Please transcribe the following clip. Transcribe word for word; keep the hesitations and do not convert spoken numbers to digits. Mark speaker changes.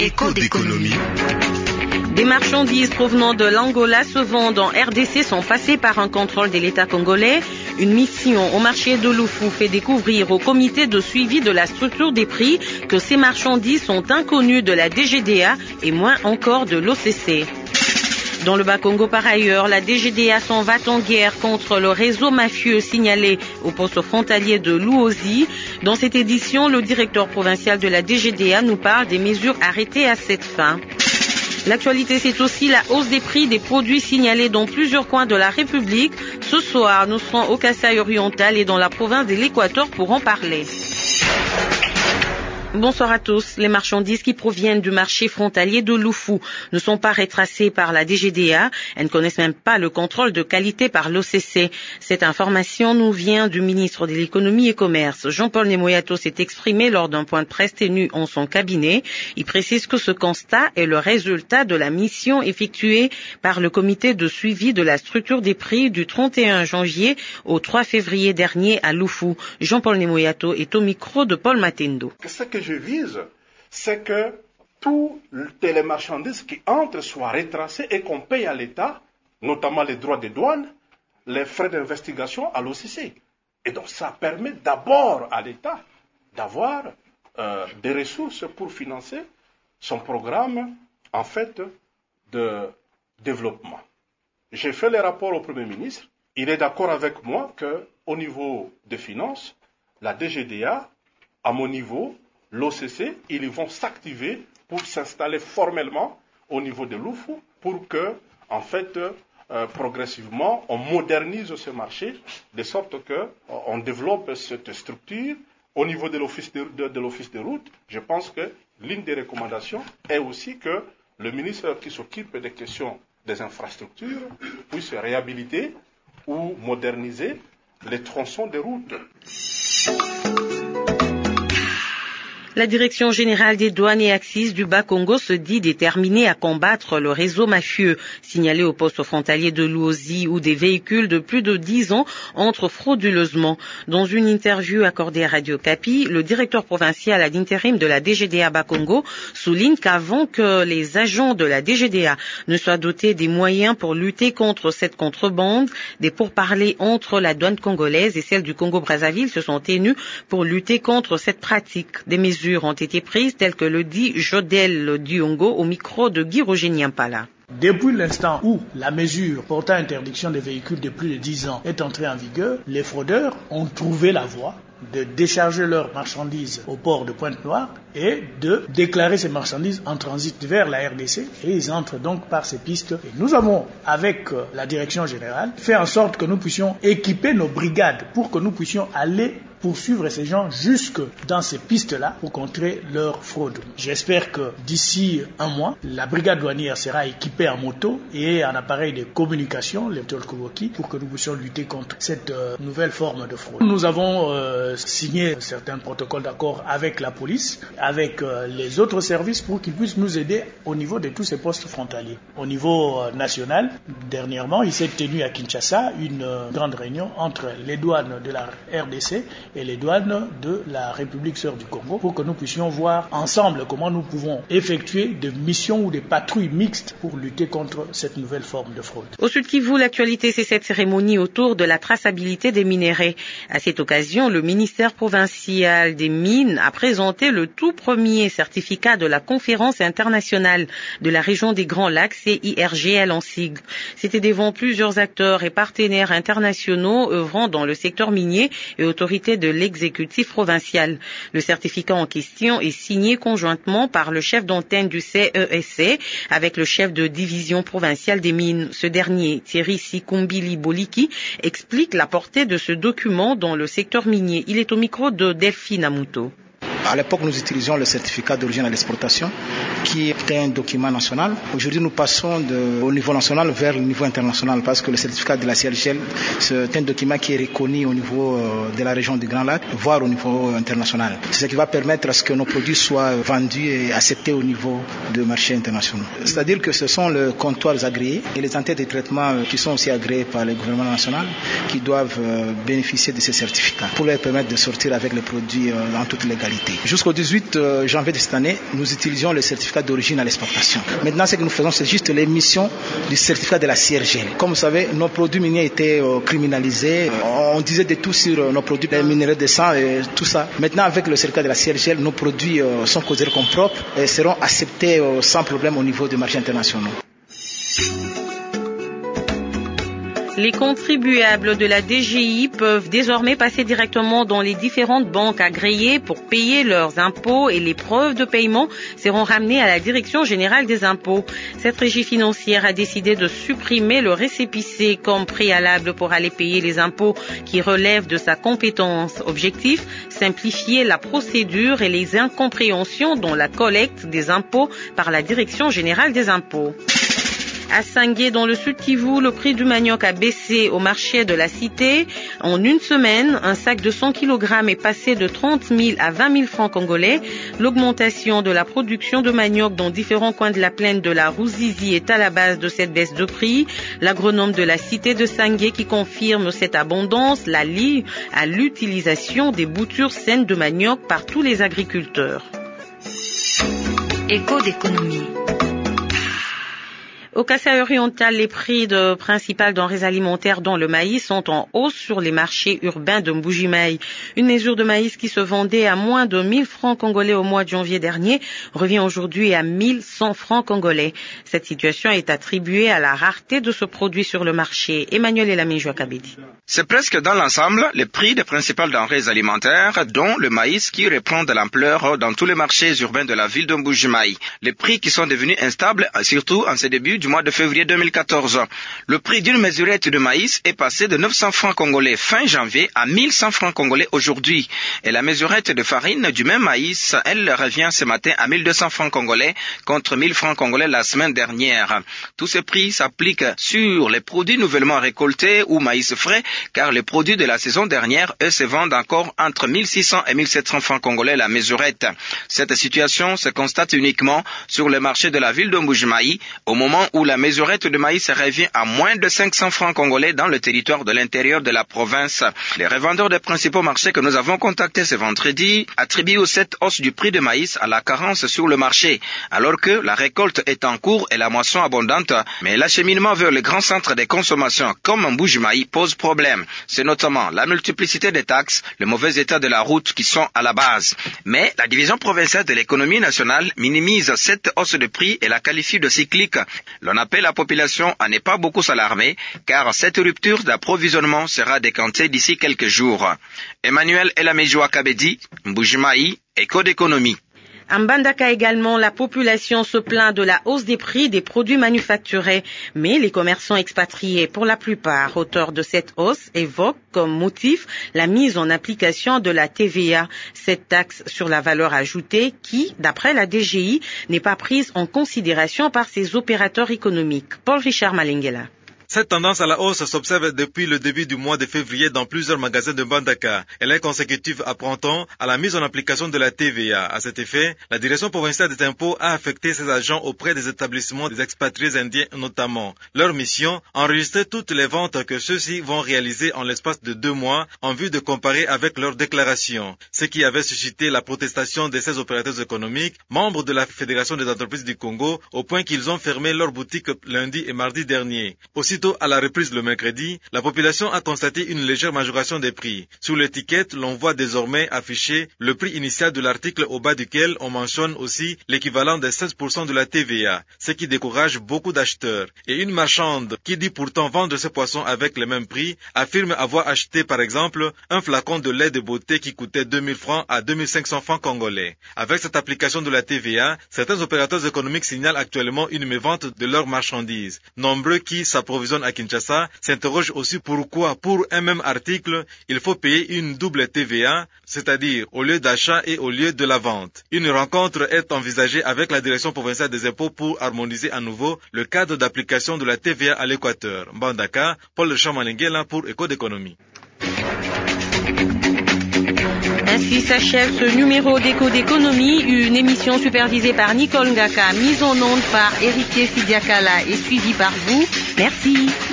Speaker 1: Écho d'économie.
Speaker 2: Des marchandises provenant de l'Angola se vendent en R D C sans passer par un contrôle de l'État congolais. Une mission au marché de Lufu fait découvrir au comité de suivi de la structure des prix que ces marchandises sont inconnues de la D G D A et moins encore de l'O C C. Dans le Bas-Congo, par ailleurs, la D G D A s'en va en guerre contre le réseau mafieux signalé au poste frontalier de Luozi. Dans cette édition, le directeur provincial de la D G D A nous parle des mesures arrêtées à cette fin. L'actualité, c'est aussi la hausse des prix des produits signalés dans plusieurs coins de la République. Ce soir, nous serons au Kasaï oriental et dans la province de l'Équateur pour en parler. Bonsoir à tous. Les marchandises qui proviennent du marché frontalier de Lufu ne sont pas retracées par la D G D A. Elles ne connaissent même pas le contrôle de qualité par l'O C C. Cette information nous vient du ministre de l'Économie et Commerce. Jean-Paul Nemoyato s'est exprimé lors d'un point de presse tenu en son cabinet. Il précise que ce constat est le résultat de la mission effectuée par le comité de suivi de la structure des prix du trente et un janvier au trois février dernier à Lufu. Jean-Paul Nemoyato est au micro de Paul Matendo.
Speaker 3: Je vise, c'est que toutes les marchandises qui entrent soient retracées et qu'on paye à l'État, notamment les droits de douane, les frais d'investigation à l'O C C. Et donc ça permet d'abord à l'État d'avoir euh, des ressources pour financer son programme en fait de développement. J'ai fait les rapports au Premier ministre. Il est d'accord avec moi qu'au niveau des finances, la D G D A, à mon niveau, l'O C C, ils vont s'activer pour s'installer formellement au niveau de Lufu pour que, en fait, euh, progressivement, on modernise ce marché de sorte que euh, on développe cette structure au niveau de l'office de, de, de l'office de route. Je pense que l'une des recommandations est aussi que le ministre qui s'occupe des questions des infrastructures puisse réhabiliter ou moderniser les tronçons de route.
Speaker 2: La Direction générale des douanes et axes du Bas-Congo se dit déterminée à combattre le réseau mafieux signalé au poste frontalier de Luozi où des véhicules de plus de dix ans entrent frauduleusement. Dans une interview accordée à Radio Kapi, le directeur provincial à l'intérim de la D G D A Bas-Congo souligne qu'avant que les agents de la D G D A ne soient dotés des moyens pour lutter contre cette contrebande, des pourparlers entre la douane congolaise et celle du Congo-Brazzaville se sont tenus pour lutter contre cette pratique. Des mesures ont été prises telles que le dit Jodel Diongo au micro de Guy Roger Niampala.
Speaker 4: Depuis l'instant où la mesure portant interdiction des véhicules de plus de dix ans est entrée en vigueur, les fraudeurs ont trouvé la voie de décharger leurs marchandises au port de Pointe-Noire et de déclarer ces marchandises en transit vers la R D C et ils entrent donc par ces pistes. Et nous avons, avec la direction générale, fait en sorte que nous puissions équiper nos brigades pour que nous puissions aller poursuivre ces gens jusque dans ces pistes-là pour contrer leur fraude. J'espère que d'ici un mois, la brigade douanière sera équipée en moto et en appareil de communication, les talkie-walkie, pour que nous puissions lutter contre cette euh, nouvelle forme de fraude. Nous avons euh, signé certains protocoles d'accord avec la police, avec euh, les autres services pour qu'ils puissent nous aider au niveau de tous ces postes frontaliers. Au niveau euh, national, dernièrement, il s'est tenu à Kinshasa une euh, grande réunion entre les douanes de la R D C et les douanes de la République sœur du Congo pour que nous puissions voir ensemble comment nous pouvons effectuer des missions ou des patrouilles mixtes pour lutter contre cette nouvelle forme de fraude.
Speaker 2: Au Sud Kivu, l'actualité, c'est cette cérémonie autour de la traçabilité des minerais. À cette occasion, le ministère provincial des Mines a présenté le tout premier certificat de la conférence internationale de la région des Grands Lacs, C I R G L en sigle. C'était devant plusieurs acteurs et partenaires internationaux œuvrant dans le secteur minier et autorités de l'exécutif provincial. Le certificat en question est signé conjointement par le chef d'antenne du C E S C avec le chef de division provinciale des mines. Ce dernier, Thierry Sikumbili Boliki, explique la portée de ce document dans le secteur minier. Il est au micro de Delphine Amuto.
Speaker 5: À l'époque, nous utilisions le certificat d'origine à l'exportation, qui était un document national. Aujourd'hui, nous passons de, au niveau national vers le niveau international, parce que le certificat de la C I R G L, c'est un document qui est reconnu au niveau de la région du Grand Lac, voire au niveau international. C'est ce qui va permettre à ce que nos produits soient vendus et acceptés au niveau de marchés internationaux. C'est-à-dire que ce sont les comptoirs agréés et les entités de traitement qui sont aussi agréés par le gouvernement national qui doivent bénéficier de ces certificats pour leur permettre de sortir avec les produits en toute légalité. Jusqu'au dix-huit janvier de cette année, nous utilisions le certificat d'origine à l'exportation. Maintenant, ce que nous faisons, c'est juste l'émission du certificat de la C I R G L. Comme vous savez, nos produits miniers étaient criminalisés. On disait de tout sur nos produits, les minerais de sang et tout ça. Maintenant, avec le certificat de la C I R G L, nos produits sont considérés comme propres et seront acceptés sans problème au niveau des marchés internationaux.
Speaker 2: Les contribuables de la D G I peuvent désormais passer directement dans les différentes banques agréées pour payer leurs impôts et les preuves de paiement seront ramenées à la Direction générale des impôts. Cette régie financière a décidé de supprimer le récépissé comme préalable pour aller payer les impôts qui relèvent de sa compétence. Objectif, simplifier la procédure et les incompréhensions dans la collecte des impôts par la Direction générale des impôts. À Sangué, dans le Sud Kivu, le prix du manioc a baissé au marché de la cité. En une semaine, un sac de cent kilogrammes est passé de trente mille à vingt mille francs congolais. L'augmentation de la production de manioc dans différents coins de la plaine de la Ruzizi est à la base de cette baisse de prix. L'agronome de la cité de Sangué qui confirme cette abondance la lie à l'utilisation des boutures saines de manioc par tous les agriculteurs.
Speaker 1: Écho d'économie.
Speaker 2: Au Kasaï oriental, les prix de principales denrées alimentaires dont le maïs sont en hausse sur les marchés urbains de Mbuji-Mayi. Une mesure de maïs qui se vendait à moins de mille francs congolais au mois de janvier dernier revient aujourd'hui à mille cent francs congolais. Cette situation est attribuée à la rareté de ce produit sur le marché. Emmanuel Elamejou Kabedi.
Speaker 6: C'est presque dans l'ensemble les prix des principales denrées alimentaires, dont le maïs qui reprend de l'ampleur dans tous les marchés urbains de la ville de Mbuji-Mayi. Les prix qui sont devenus instables, surtout en ce début du mois de février deux mille quatorze. Le prix d'une mesurette de maïs est passé de neuf cents francs congolais fin janvier à mille cent francs congolais aujourd'hui. Et la mesurette de farine du même maïs, elle revient ce matin à mille deux cents francs congolais contre mille francs congolais la semaine dernière. Tous ces prix s'appliquent sur les produits nouvellement récoltés ou maïs frais, car les produits de la saison dernière, eux, se vendent encore entre mille six cents et mille sept cents francs congolais la mesurette. Cette situation se constate uniquement sur le marché de la ville de Mbuji-Mayi, au moment où la mesurette de maïs revient à moins de cinq cents francs congolais dans le territoire de l'intérieur de la province. Les revendeurs des principaux marchés que nous avons contactés ce vendredi attribuent cette hausse du prix de maïs à la carence sur le marché, alors que la récolte est en cours et la moisson abondante, mais l'acheminement vers les grands centres de consommation comme Mbuji-Mayi pose problème. C'est notamment la multiplicité des taxes, le mauvais état de la route qui sont à la base. Mais la division provinciale de l'économie nationale minimise cette hausse de prix et la qualifie de cyclique. L'on appelle la population à ne pas beaucoup s'alarmer, car cette rupture d'approvisionnement sera décantée d'ici quelques jours. Emmanuel Elamejou Kabedi, Mbuji-Mayi, Écho d'économie.
Speaker 2: À Mbandaka également, la population se plaint de la hausse des prix des produits manufacturés, mais les commerçants expatriés, pour la plupart auteurs de cette hausse, évoquent comme motif la mise en application de la T V A, cette taxe sur la valeur ajoutée qui, d'après la D G I, n'est pas prise en considération par ses opérateurs économiques. Paul Richard Malingela.
Speaker 7: Cette tendance à la hausse s'observe depuis le début du mois de février dans plusieurs magasins de Mbandaka. Elle est consécutive à printemps à la mise en application de la T V A. À cet effet, la direction provinciale des impôts a affecté ses agents auprès des établissements des expatriés indiens notamment. Leur mission, enregistrer toutes les ventes que ceux-ci vont réaliser en l'espace de deux mois en vue de comparer avec leurs déclarations. Ce qui avait suscité la protestation de ces opérateurs économiques, membres de la Fédération des entreprises du Congo, au point qu'ils ont fermé leurs boutiques lundi et mardi dernier. Aussi, Aussitôt à la reprise le mercredi, la population a constaté une légère majoration des prix. Sur l'étiquette, l'on voit désormais affiché le prix initial de l'article au bas duquel on mentionne aussi l'équivalent des seize pour cent de la T V A, ce qui décourage beaucoup d'acheteurs. Et une marchande qui dit pourtant vendre ses poissons avec les mêmes prix affirme avoir acheté par exemple un flacon de lait de beauté qui coûtait deux mille francs à deux mille cinq cents francs congolais. Avec cette application de la T V A, certains opérateurs économiques signalent actuellement une mévente de leurs marchandises. Nombreux qui s'approvisionnent à Kinshasa s'interrogent aussi pourquoi pour un même article, il faut payer une double T V A, c'est-à-dire au lieu d'achat et au lieu de la vente. Une rencontre est envisagée avec la direction provinciale des impôts pour harmoniser à nouveau le cadre d'application de la T V A à l'Équateur. Mbandaka, Paul Chamalingela pour Écho d'économie.
Speaker 2: Ainsi s'achève ce numéro d'Écho d'économie, une émission supervisée par Nicole Ngaka, mise en onde par Héritier Sidiakala et suivie par vous. Merci.